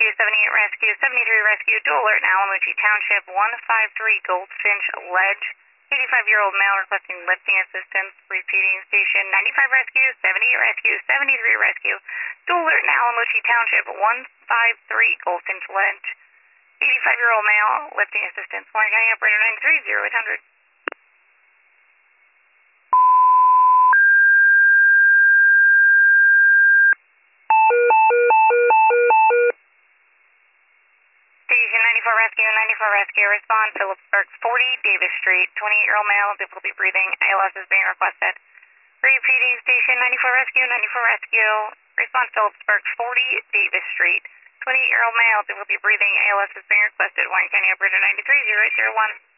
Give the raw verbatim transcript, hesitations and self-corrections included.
Rescue, seventy-eight Rescue, seventy-three Rescue, dual alert in Alamucci Township, one five three Goldfinch Ledge. eighty-five-year-old male requesting lifting assistance. Repeating station, ninety-five Rescue, seventy-eight Rescue, seventy-three Rescue, dual alert in Alamucci Township, one five three Goldfinch Ledge. eighty-five-year-old male lifting assistance. Warren County Operator nine three zero eight hundred. Station ninety-four Rescue, ninety-four Rescue, respond Phillipsburg forty Davis Street, twenty-eight-year-old male, difficulty breathing, A L S is being requested. Repeating station ninety-four Rescue, ninety-four Rescue, respond Phillipsburg forty Davis Street, twenty-eight-year-old male, difficulty breathing, A L S is being requested. Warren County Operator nine three zero eight zero one.